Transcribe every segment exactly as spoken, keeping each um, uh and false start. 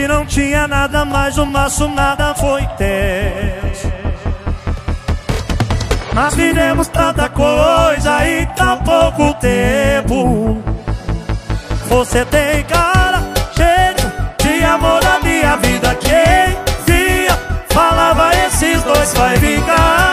não tinha nada, mas o nosso nada foi intenso. Nós vivemos tanta coisa em tão pouco tempo. Você tem cara, jeito de amor da minha vida. Quem via, falava esses dois vai vingar.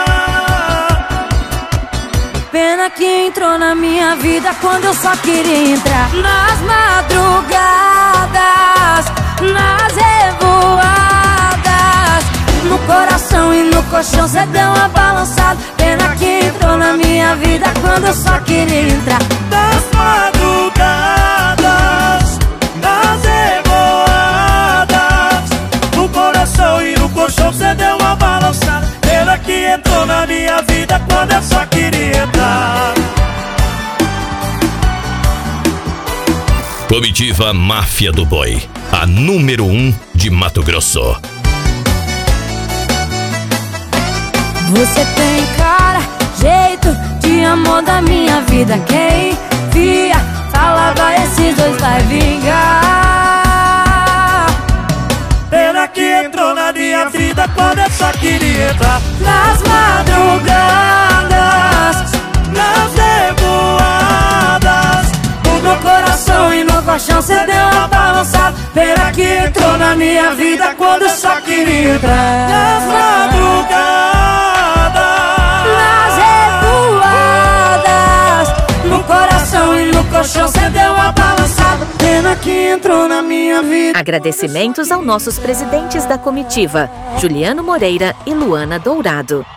Pena que entrou na minha vida quando eu só queria entrar. Nas madrugadas, nas revoadas, no coração e no colchão cê deu uma balançada. Pena que entrou na minha vida quando eu só queria entrar. Nas madrugadas, nas revoadas, no coração e no colchão cê deu uma balançada. Pena que entrou na minha vida quando eu só queria entrar. Comitiva Máfia do Boi, a número um de Mato Grosso. Você tem cara, jeito de amor da minha vida. Quem via, falava esses dois vai vingar. Pena que entrou na minha vida quando eu só queria entrar. Nas madrugadas, Nas revoadas, no meu coração e no colchão cê deu uma balançada. Pena que entrou na minha vida quando eu só queria entrar. nas madrugadas, Nas revoadas, no coração e no colchão cê deu uma balançada. Pena que entrou na minha vida. Agradecimentos aos nossos presidentes da comitiva, Juliano Moreira e Luana Dourado.